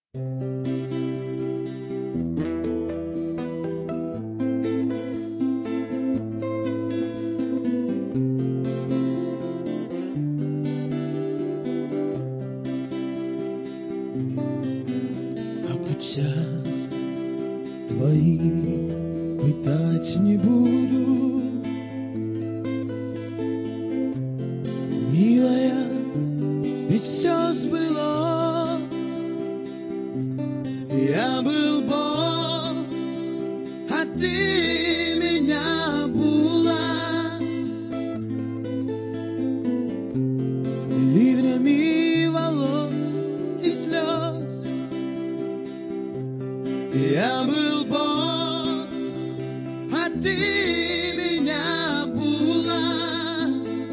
О путях твоих пытать не буду, милая, ведь все сбылось. Я был босс, а ты меня була. Ливнями волос и слез. Я был босс, а ты меня була.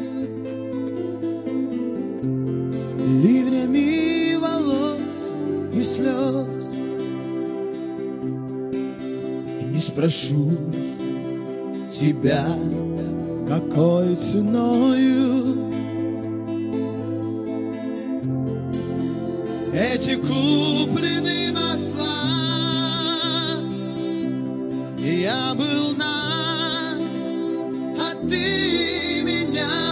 Ливнями волос и слез. Не спрошу тебя, какой ценою эти купленные масла. Я был наг, а ты меня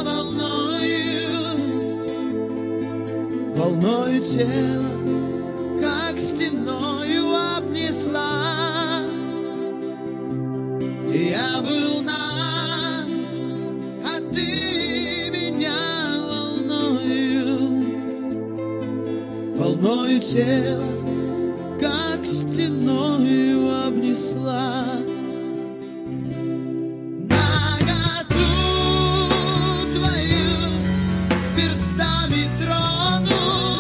волною тела, как стеною обнесла. Я был наг, а ты меня волною тела, как стеною обнесла. Наготу твою перстами трону,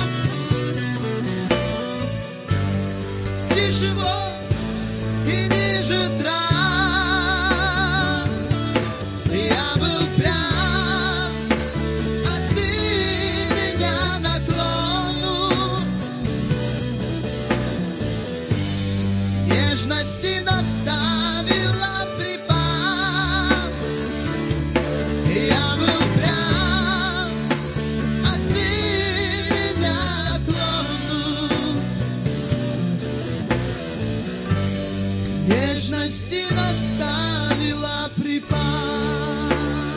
тише воз и ниже трав. Я был прям, а ты меня наклону. Нежности доставила припав. Я был прям, а ты меня наклону. Нежности доставила припав.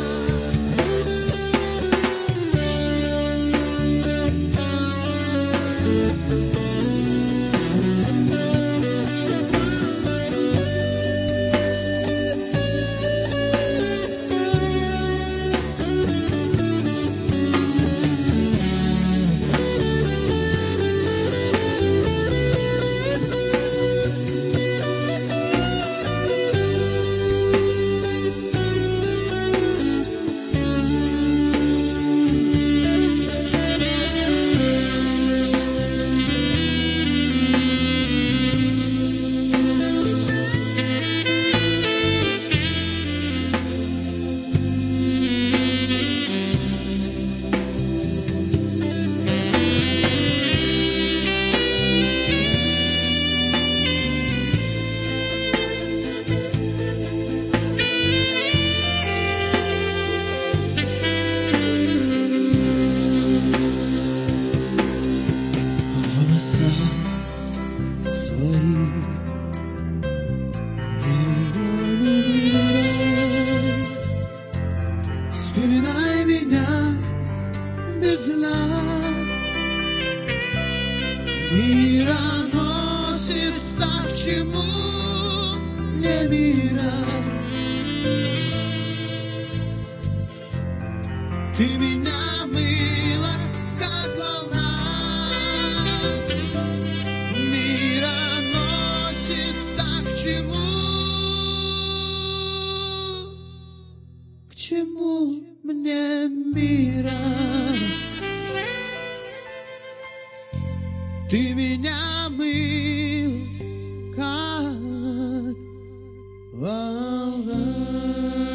Волоса свои не умирай, вспоминай меня без зла. Мироносица, к чему мне мира? Ты меня мыла, как волна. Мироносица, к чему мне мира? Ты меня мыл, как волна.